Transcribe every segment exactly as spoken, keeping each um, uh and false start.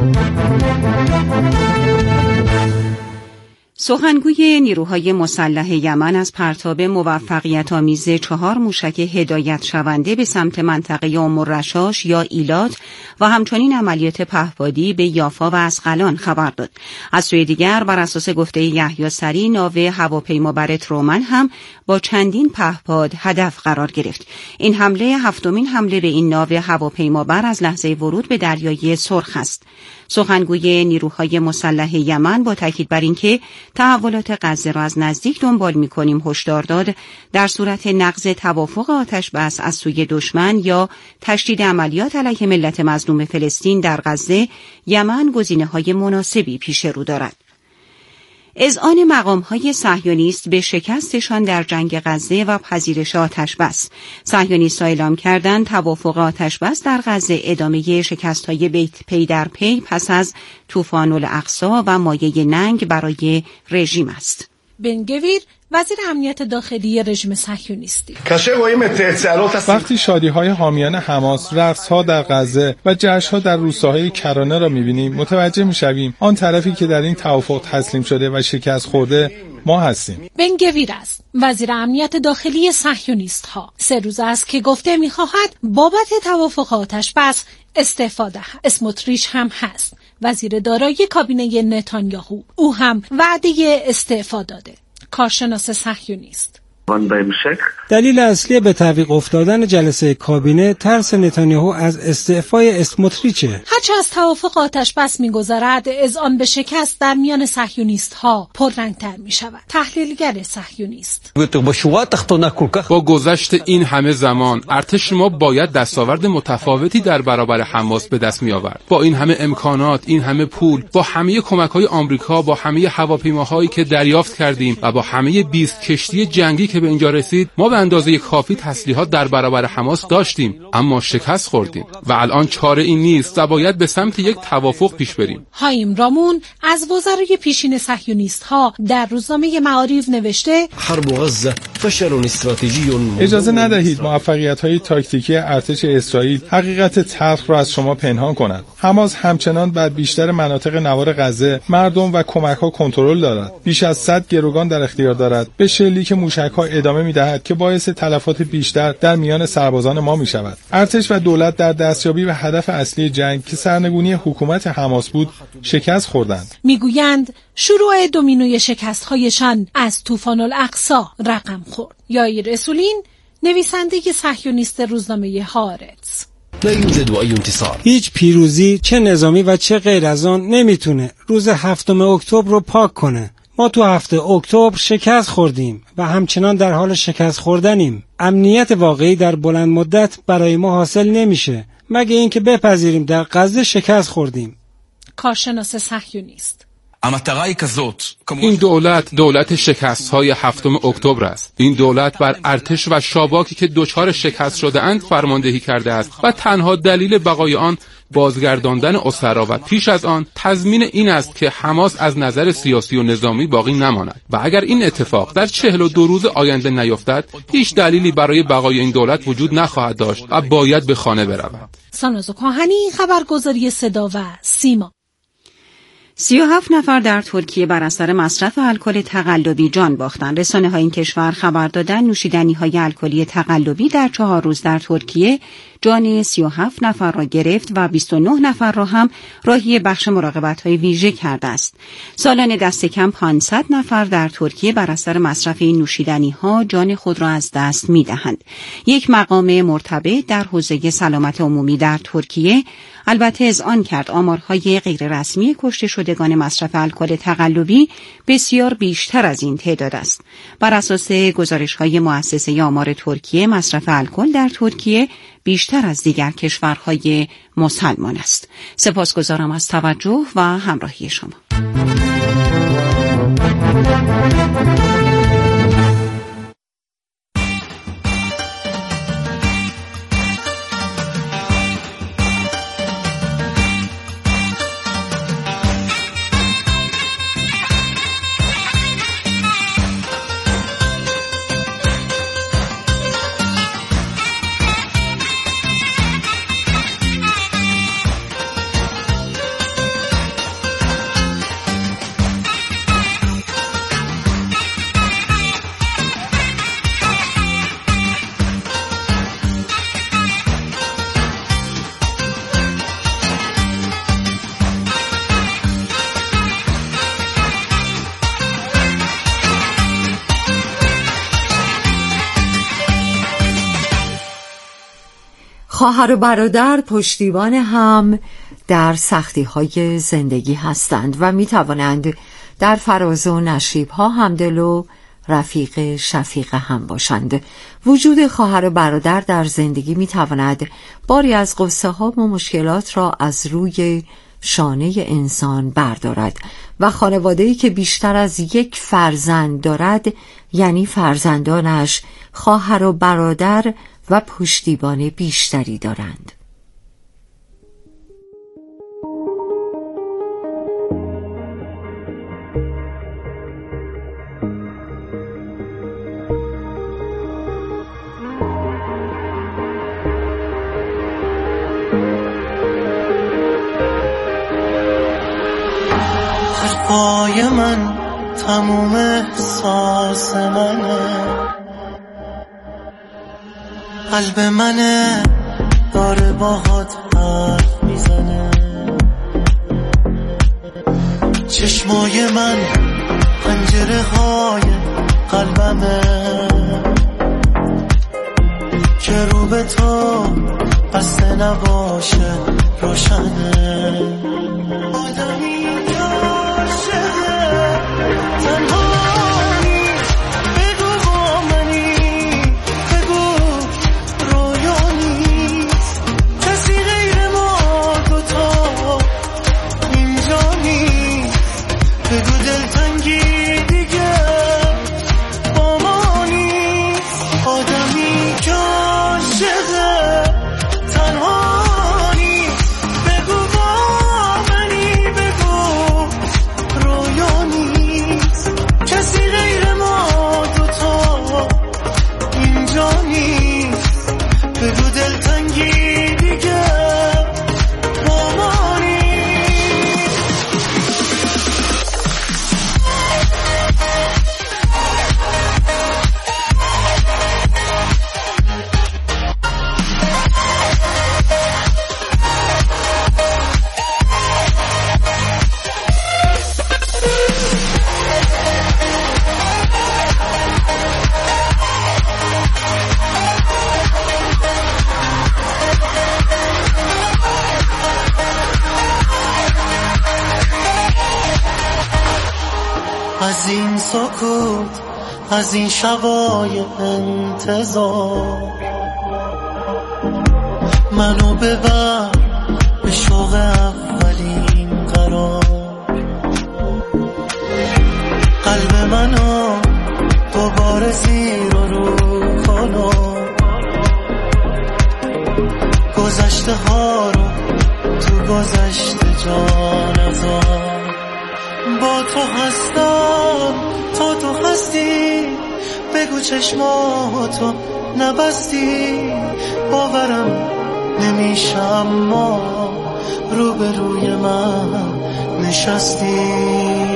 سخنگوی نیروهای مسلح یمن از پرتاب موفقیت آمیز چهار موشک هدایت شونده به سمت منطقه ام الرشاش یا ایلات و همچنین عملیات پهپادی به یافا و اسقلان خبر داد. از سوی دیگر بر اساس گفته یحیی سری، ناو هواپیمابر ترومن هم با چندین پهپاد هدف قرار گرفت. این حمله هفتمین حمله به این ناو هواپیمابر از لحظه ورود به دریای سرخ است. سخنگوی نیروهای مسلح یمن با تاکید بر اینکه تحولات غزه را از نزدیک دنبال می‌کنیم هشدار داد در صورت نقض توافق آتش بس از سوی دشمن یا تشدید عملیات علیه ملت مظلوم فلسطین در غزه، یمن گزینه‌های مناسبی پیش رو دارد. اذعان مقام‌های صهیونیست به شکستشان در جنگ غزه و پذیرش آتش‌بس. صهیونیست‌ها اعلام کردند توافق آتش‌بس در غزه ادامه شکست‌های پی در پی پس از طوفان الاقصی و مایه ننگ برای رژیم است. بن گویر، وزیر امنیت داخلی رژیم صهیونیستی: وقتی شادی‌های حامیان حماس، رقص‌ها در غزه و جشن‌ها در روستاهای کرانه را می‌بینیم، متوجه می‌شویم آن طرفی که در این توافق تسلیم شده و شکست خورده ما هستیم. بن گویر است، وزیر امنیت داخلی صهیونیست‌ها. سه روز است که گفته می‌خواهد بابت توافق آتش بس استعفا دهد. اسموتریچ هم هست، وزیر دارایی کابینه نتانیاهو. او هم وعده استعفا داده. کارشناس صهیونیست: دلیل اصلی به تعویق افتادن جلسه کابینه ترس نتانیاهو از استعفای اسموتریچه. هرچه از توافق آتش بس می‌گذرد، اذعان به شکست در میان صهیونیست‌ها پررنگ‌تر می‌شود. تحلیلگر صهیونیست: با گذشت این همه زمان، ارتش ما باید دستاورد متفاوتی در برابر حماس به دست می‌آورد. با این همه امکانات، این همه پول، با همه کمک‌های آمریکا، با همه هواپیماهایی که دریافت کردیم و با همه بیست کشتی جنگی که به اینجا رسید، ما به اندازه کافی تسلیحات در برابر حماس داشتیم، اما شکست خوردیم و الان چاره این نیست و باید به سمت یک توافق پیش بریم. هایم رامون از وزرای پیشین صهیونیست‌ها در روزنامه معارف نوشته: حرب غزه فشل استراتژی. اجازه ندهید موفقیت‌های تاکتیکی ارتش اسرائیل حقیقت تلخ را از شما پنهان کند. حماس همچنان بر بیشتر مناطق نوار غزه، مردم و کمک‌ها کنترل دارد. بیش از صد گروگان در اختیار دارد. به شلیک موشک‌ها ادامه می‌دهد که باعث تلفات بیشتر در میان سربازان ما می‌شود. ارتش و دولت در دستیابی به هدف اصلی جنگ که سرنگونی حکومت حماس بود، شکست خوردند. میگویند شروع دومینوی شکست‌هایشان از طوفان الاقصی رقم خورد. یائیر رسولین، نویسنده صهیونیست روزنامه هارتز: هیچ پیروزی، چه نظامی و چه غیر از آن، نمیتونه روز هفتم اکتبر رو پاک کنه. ما تو هفته اکتبر شکست خوردیم و همچنان در حال شکست خوردنیم. امنیت واقعی در بلند مدت برای ما حاصل نمیشه مگه اینکه بپذیریم در غزه شکست خوردیم. کارشناس صهیونیست: این دولت دولت شکست‌های هفتم اکتبر است. این دولت بر ارتش و شاباکی که دچار شکست شده اند فرماندهی کرده است و تنها دلیل بقای آن بازگرداندن اسرا و پیش از آن تضمین این است که حماس از نظر سیاسی و نظامی باقی نماند و اگر این اتفاق در چهل و دو روز آینده نیفتد، هیچ دلیلی برای بقای این دولت وجود نخواهد داشت و باید به خانه برود. ساناز کاهنی، خبرگزاری صدا و سیما. سی و هفت نفر در ترکیه بر اثر مصرف الکل تقلبی جان باختند. رسانه‌های این کشور خبر دادند نوشیدنی‌های الکلی تقلبی در چهار روز در ترکیه جان سی و هفت نفر را گرفت و بیست و نه نفر را هم راهی بخش مراقبت‌های ویژه کرده است. سالانه دست کم پانصد نفر در ترکیه بر اثر مصرف این نوشیدنی‌ها جان خود را از دست می‌دهند. یک مقام مرتبط در حوزه سلامت عمومی در ترکیه البته اذعان کرد آمارهای غیررسمی کشته شدگان مصرف الکل تقلبی بسیار بیشتر از این تعداد است. بر اساس گزارش‌های مؤسسه آمار ترکیه، مصرف الکل در ترکیه بیشتر از دیگر کشورهای مسلمان است. سپاسگزارم از توجه و همراهی شما. خواهر و برادر پشتیبان هم در سختی‌های زندگی هستند و می‌توانند در فراز و نشیب‌ها همدل و رفیق شفیق هم باشند. وجود خواهر و برادر در زندگی می‌تواند باری از غصه‌ها و مشکلات را از روی شانه انسان بردارد و خانواده‌ای که بیشتر از یک فرزند دارد، یعنی فرزندانش خواهر و برادر و پشتیبان بیشتری دارند. حرفای من تموم احساس منه، قلب منه داره باهات حرف میزنه، چشمای من پنجره های قلبمه که رو به تو بسته نباشه روشنه. آدمی تنهایی بگو با منی، بگو رویا نیست، کسی غیر ما دوتا اینجا نیست، بگو دلتنگی دیگه با ما نیست. آدمی که عاشقه تنهایی بگو با منی، بگو رویا نیست، کسی غیر ما دوتا اینجا نیست، بگو دلتنگی دیگه با ما نیست. از این سکوت، از این شبای انتظار، منو ببر به شوق اولین قرار، قلب منو دوباره زیر و رو کنو، گذشته ها رو تو گذشته جا نذار. با تو هستم تا تو هستی، بگو چشماتو نبستی، باورم نمیشه اما روبروی من نشستی.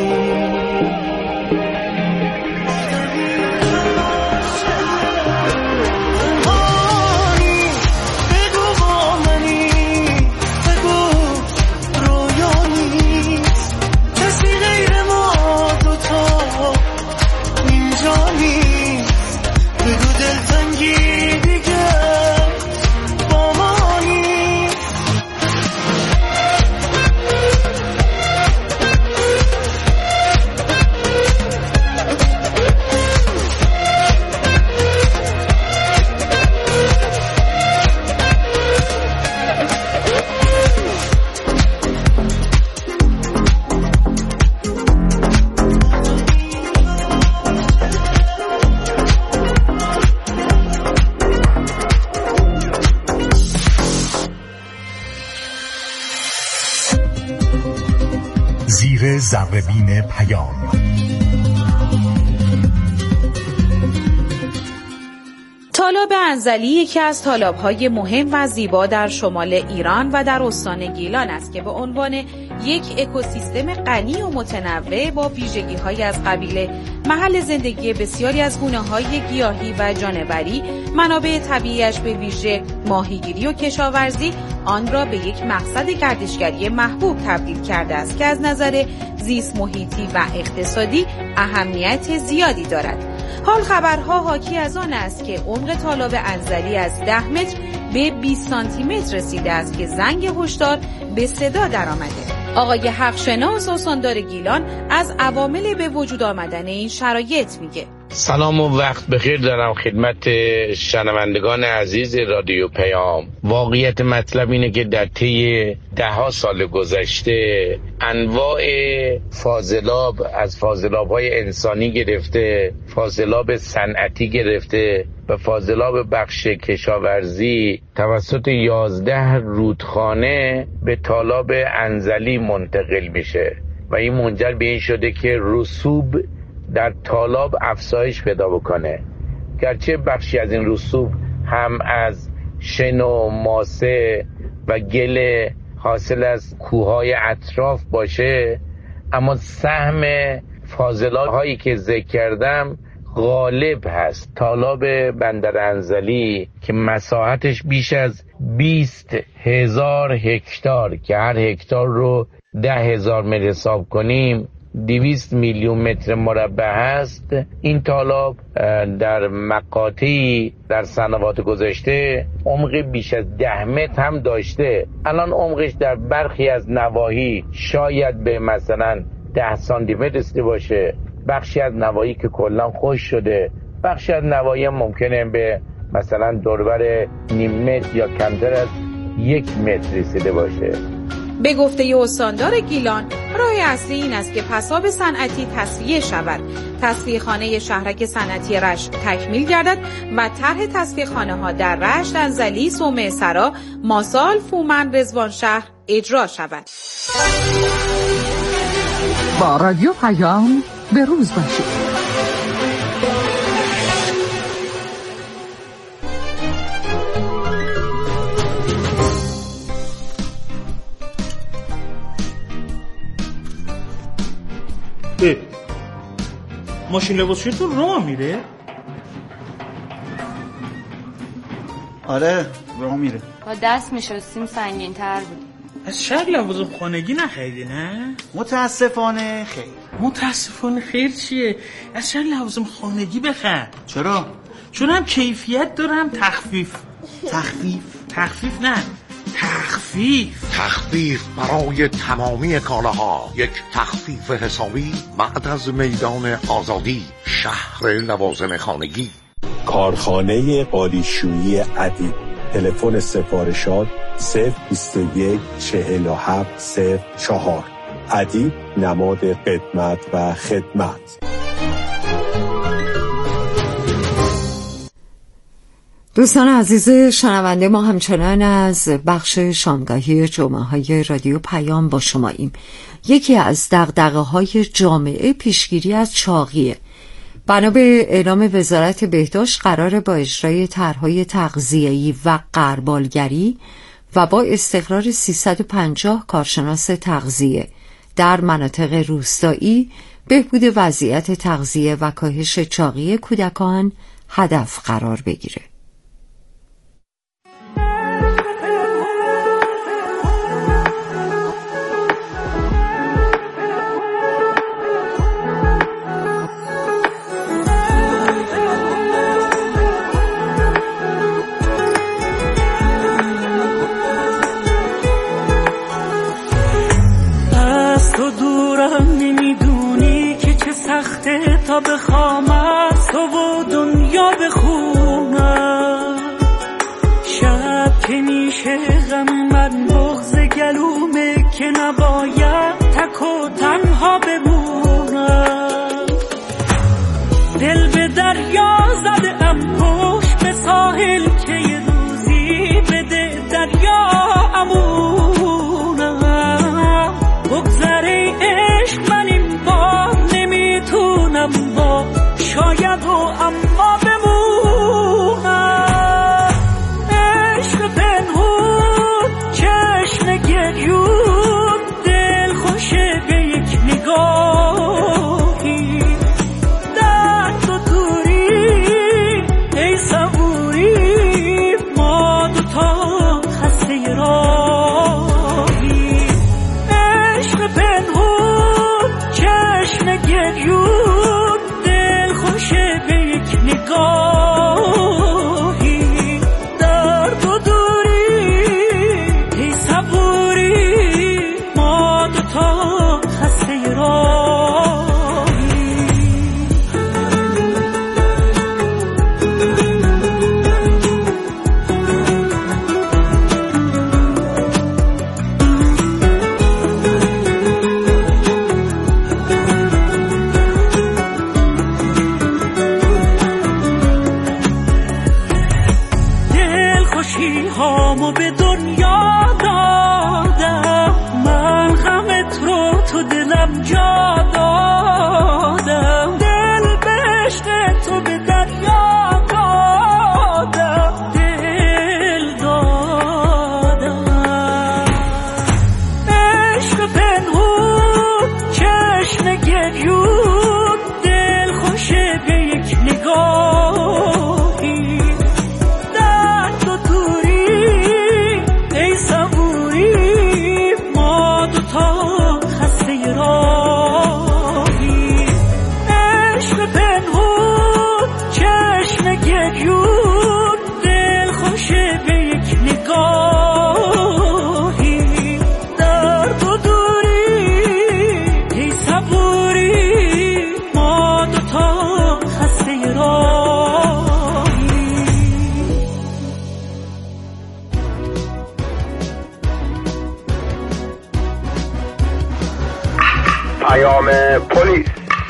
زیر ذره‌بین پیام. تالاب انزلی یکی از تالاب‌های مهم و زیبا در شمال ایران و در استان گیلان است که به عنوان یک اکوسیستم غنی و متنوع با ویژگی‌های از قبیل محل زندگی بسیاری از گونه‌های گیاهی و جانوری، منابع طبیعیش به ویژه ماهیگیری و کشاورزی آن را به یک مقصد گردشگری محبوب تبدیل کرده است که از نظر زیست محیطی و اقتصادی اهمیت زیادی دارد. حال خبرها حاکی از آن است که عمق تالاب انزلی از ده متر به بیست سانتی متر رسیده است که زنگ هشدار به صدا درآمده. آقای حقشناس استاندار گیلان از عوامل به وجود آمدن این شرایط میگه. سلام و وقت بخیر دارم خدمت شنوندگان عزیز رادیو پیام. واقعیت مطلب اینه که در طی ده ها سال گذشته انواع فاضلاب از فاضلاب‌های انسانی گرفته، فاضلاب صنعتی گرفته و فاضلاب بخش کشاورزی توسط یازده رودخانه به تالاب انزلی منتقل میشه و این منجر به این شده که رسوب در تالاب افزایش پیدا بکنه. گرچه بخشی از این رسوب هم از شن و ماسه و گل حاصل از کوههای اطراف باشه، اما سهم فاضلاب هایی که ذکر کردم غالب هست. تالاب بندر انزلی که مساحتش بیش از بیست هزار هکتار که هر هکتار رو ده هزار متر حساب کنیم دویست میلیون متر مربع هست. این تالاب در مقاطعی در سنوات گذشته عمق بیش از ده متر هم داشته. الان عمقش در برخی از نواحی شاید به مثلا ده سانتی متر رسیده باشه، بخشی از نواحی که کلا خشک شده، بخشی از نواحی ممکنه به مثلا دوربر نیم متر یا کمتر از یک متر رسیده باشه. به گفته استاندار گیلان، راه اصلی این است که پساب صنعتی تصفیه شود، تصفیه خانه شهرک صنعتی رشت تکمیل گردد و طرح تصفیه خانه ها در رشت، انزلی، صومعه سرا، ماسال، فومن، رضوان شهر اجرا شود. با رادیو پیام به روز باشید. ماشین لباسشویی تو راه میره؟ آره راه میره. با دست میشستیم سنگین تر بود. از شهر لوازم خانگی نخریدی نه؟ متاسفانه خیر. متاسفانه خیر چیه؟ از شهر لوازم خانگی بخر. چرا؟ چون هم کیفیت داره هم تخفیف. تخفیف؟ تخفیف نه تخفیف تخفیف برای تمامی کالاها. یک تخفیف حسابی بعد از میدان آزادی، شهر لوازم خانگی. کارخانه قالیشویی ادیب. تلفن سفارشات صفر بیست و یک چهل و هفت صفر چهار. ادیب نماد قدمت و خدمت. دوستان عزیز شنونده، ما همچنان از بخش شامگاهی جمعه های رادیو پیام با شماییم. یکی از دغدغه های جامعه پیشگیری از چاقیه. بنا به اعلام وزارت بهداشت قرار با اجرای طرح‌های تغذیه‌ای و غربالگری و با استقرار سیصد و پنجاه کارشناس تغذیه در مناطق روستایی بهبود وضعیت تغذیه و کاهش چاقی کودکان هدف قرار بگیره. تا بخوام از تو و دنیا بخونم، شب که میشه غم من بغض گلومه که نباید تک و تنها بمونم. دل به دریا زده ام پشت به ساحل که یه روزی بده دریا امونم. بگذره عشق من این بار نمیتونم با شاید و اما بمونم. عشق پنهون چشم گریون دل خوشه به یک نگاهی. درد و دوری ای صبوری ما دوتا خسته راه. دلم جا دادم، دل به عشق تو به دریا دادم، دل دادم. عشق پنهون چشم گریون، دل خوشه به یک نگاهی، درد و دوری ای صبوری، ما دوتا خسته راهی. عشق پنهون چشم گریون، دل خوشه به یک نگاهی، درد و دوری ای صبوری، ما دوتا خسته راهی. پیام پلیس.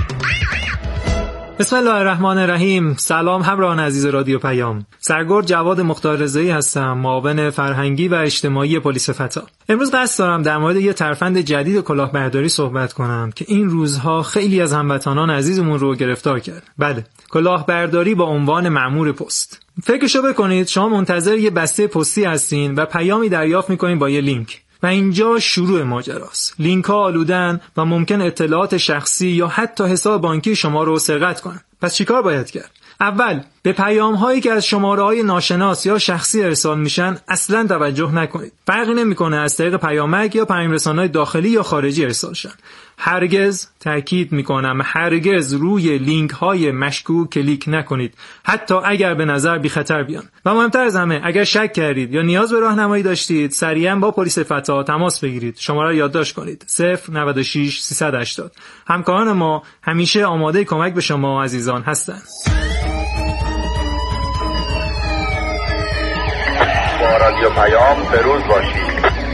بسم الله الرحمن الرحیم. سلام همراهان عزیز رادیو پیام. سرگرد جواد مختار رضایی هستم، معاون فرهنگی و اجتماعی پلیس فتا. امروز قصد دارم در مورد یه ترفند جدید کلاهبرداری صحبت کنم که این روزها خیلی از هموطنان عزیزمون رو گرفتار کرد. بله، کلاهبرداری با عنوان مأمور پست. فکرشو بکنید شما منتظر یه بسته پستی هستین و پیامی دریافت میکنین با یه لینک و اینجا شروع ماجراست. لینک ها آلودن و ممکن اطلاعات شخصی یا حتی حساب بانکی شما رو سرقت کنن. پس چیکار باید کرد؟ اول به پیام هایی که از شماره های ناشناس یا شخصی ارسال میشن اصلا توجه نکنید. فرقی نمیکنه از طریق پیامک یا پیام رسانه‌های داخلی یا خارجی ارسال شن. هرگز، تاکید میکنم هرگز، روی لینک های مشکوک کلیک نکنید، حتی اگر به نظر بی خطر بیان. و مهمتر از همه، اگر شک کردید یا نیاز به راهنمایی داشتید، سریعا با پلیس فتا تماس بگیرید. شماره رو یادداشت کنید: صفر نود و شش سیصد و هشتاد. همکاران ما همیشه آماده کمک به شما عزیزان هستند. با رادیو پیام بروز باشید.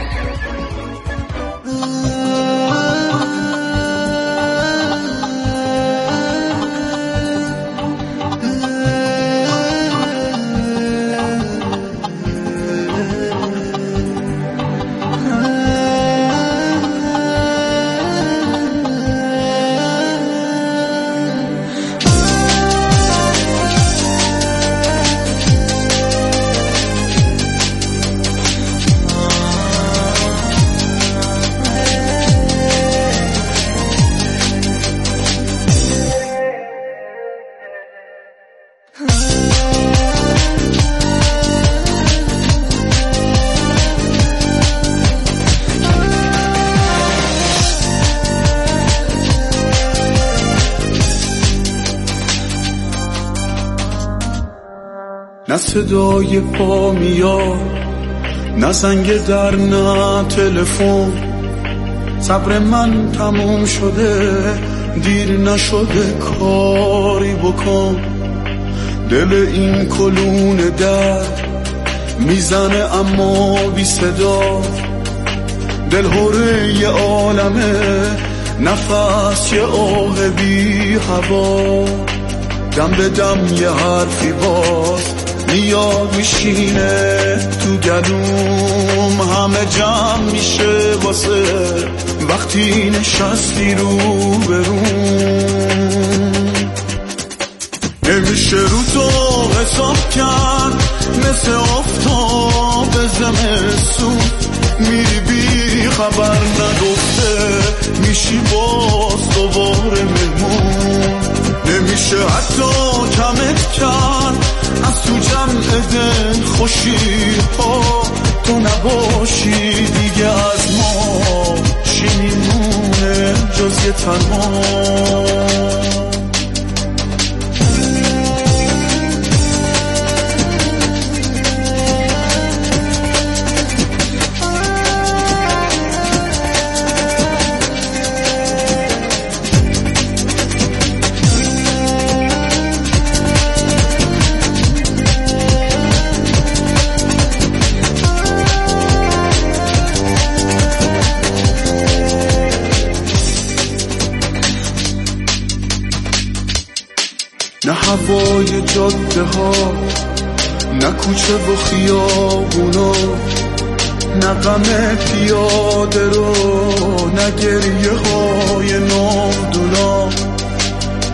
نه صدای پا میاد، نه زنگ در، نه تلفن. صبر من تموم شده، دیر نشده کاری بکن. دل این کلون درد میزنه اما بی صدا، دل هره یه عالمه، نفس یه آه بی هوا. دم به دم یه حرفی باز میاد میشینه تو گلوم، همه جمع میشه واسه وقتی نشستی رو بروم. نمیشه رو تو حساب کرد، مثل آفتاب زمستون میری بی خبر نگفته، میشی باز دوباره مهمون. نمیشه حتی کمت کرد از تو جمع دل خوشی ها، تو نباشی دیگه از ما چی میمونه جز یه تنها. نه هوای جاده ها، نه کوچه و خیابونا، نه غم پیاده رو، نه گریه های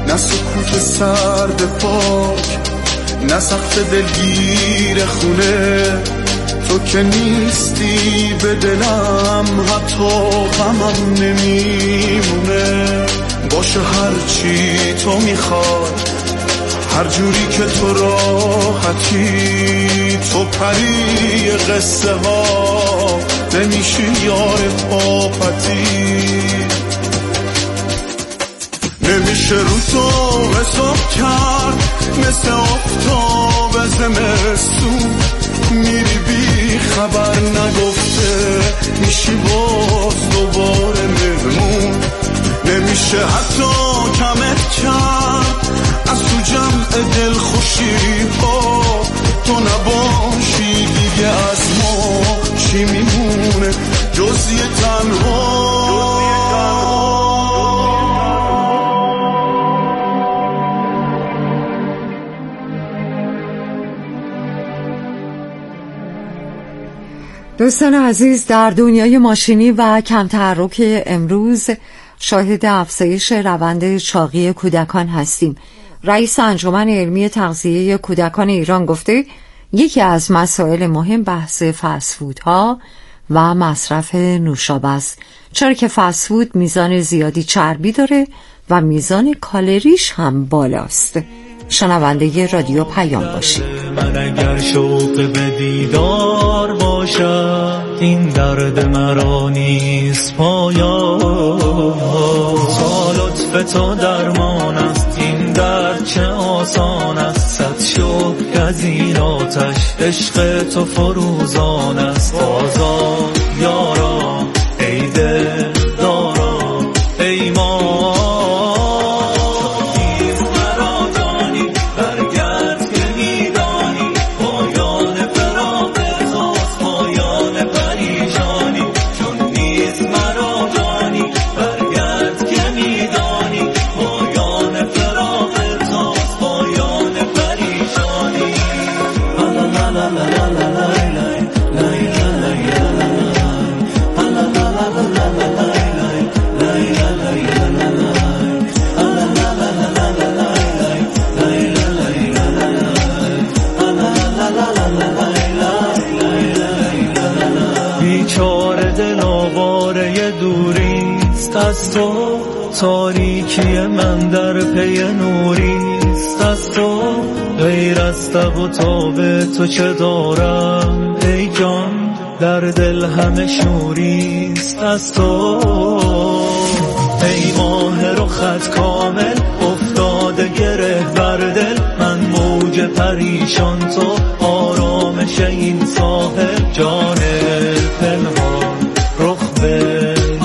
نه سکوت سرد پاک، نه سقف دلگیر خونه. تو که نیستی به دلم حتی غمم نمیمونه. باشه هرچی تو میخوای، هر جوری که تو راحتی. تو پری قصه ها نمیشی یار پاپتی. نمیشه رو تو حساب کرد، مثل آفتاب زمستون. میری بی خبر نگفته، میشی باز دوباره مهمون. نمیشه حتی کمت کرد از تو جمع دل خوشی ها. تو نباشی دیگه از ما چی میمونه جز یه تنها. دوستان عزیز، در دنیای ماشینی و کم تحرک امروز شاهد افزایش روند چاقی کودکان هستیم. رئیس انجمن علمی تغذیه کودکان ایران گفته یکی از مسائل مهم بحث فست‌فودها و مصرف نوشابه است، چرا که فست‌فود میزان زیادی چربی داره و میزان کالریش هم بالاست. شنونده رادیو پیام باشید. من اگر شوق به دیدار باشد، این درد مرا نیست پایان. تا لطف تو درمان است، این درد چه آسان است. صد شکر از این آتش، عشق تو فروزان است. آزاد یارا ای دل دارا ای ما. از تو تاریکی من در پی نوریست. از تو غیر از تب و تاب تو چه دارم ای جان، در دل همه شوریست. از تو ای ماه رخت کامل افتاده گره بر دل. من موج پریشان، تو آرامش این ساحل. جان پنهان رخ به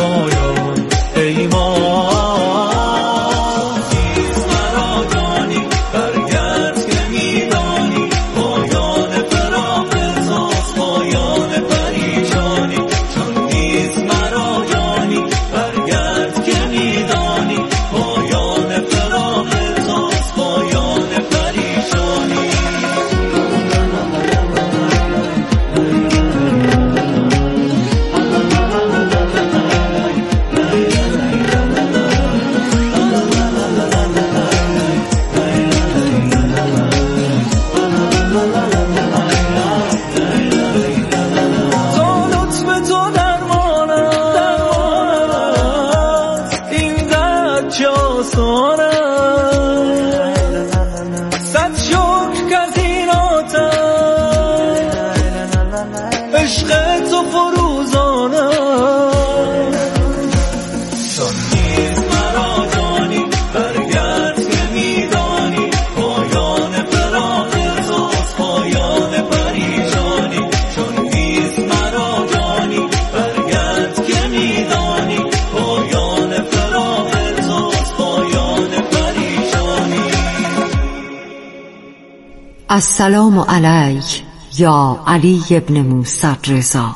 السلام علیک یا علی ابن موسی الرضا.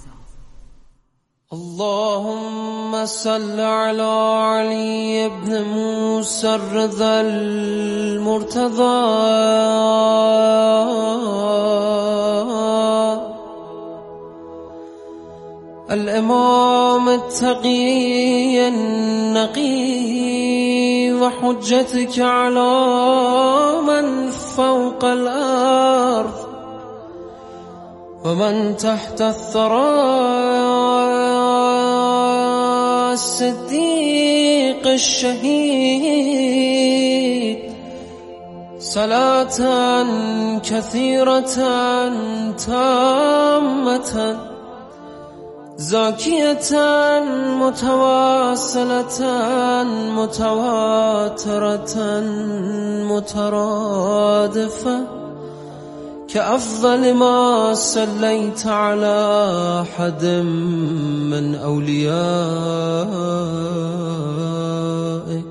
اللهم صل على علی ابن موسی الرضا المرتضى. الإمام التقي النقي وحجتك على من فوق الأرض ومن تحت الثرى الصديق الشهيد صلاة كثيرة تامة زاكية متواصلة متواترة مترادفة كأفضل ما صليت على أحد من أوليائك.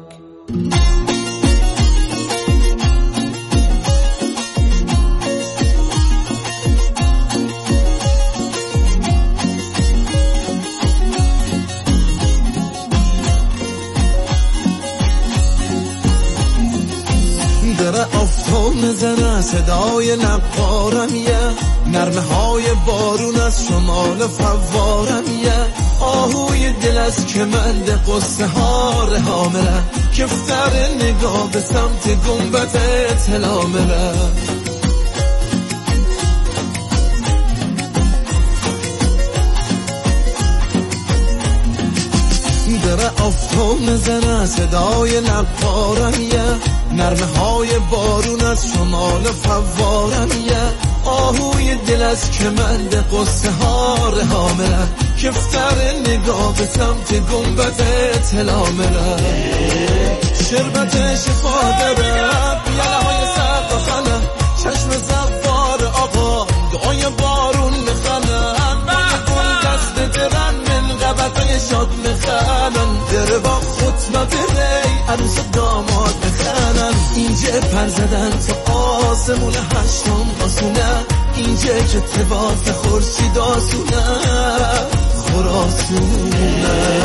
دره آفتاب میزنه صدای نقارم یه نرمه های بارون از شمال فوارم یه آهوی دل از کمند قصه ها رها مره کفتر نگاه به سمت گنبت اطلاع مره دره آفتاب میزنه صدای نقارم یه نرمه های بارون از شمال فوارم یه آهوی دل از کمند قصه ها رها مره کفتر نگاه به سمت گنبت اطلاع مره شربت شفا داره بیاله های سرد و خنه چشم زوار آقا دعای بارون میخنه گل دست درن من قبطای شاد میخنن دره با خطمه بری عروس داماد میخنن اینجا پر زدن تو آسمون هشتم آسونه اینجا که تباف خورشید آسونه خراسونه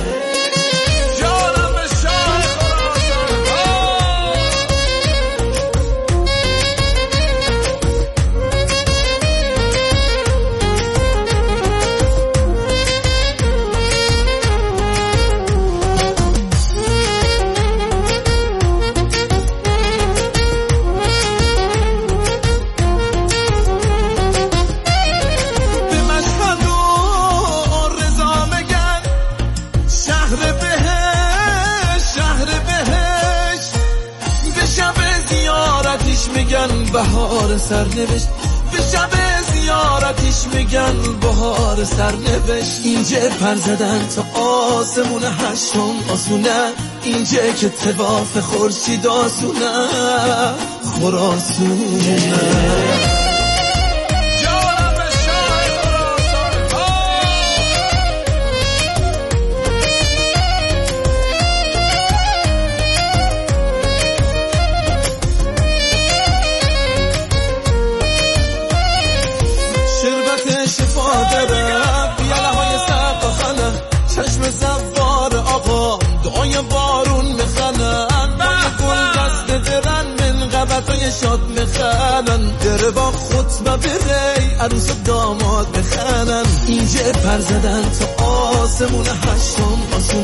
بهار سرنوشت به شب زیارتش میگن بهار سرنوشت اینجا پر زدن تا آسمون هشتم آسونه اینجا که طواف خورشید آسونه خراسونه چشم زوار آقا دعای بارون میخنن گل دست درن من قبطای شاد میخنن دره با خطبه بری عروس داماد میخنن اینجا پر زدن تا آسمون هشتم آسون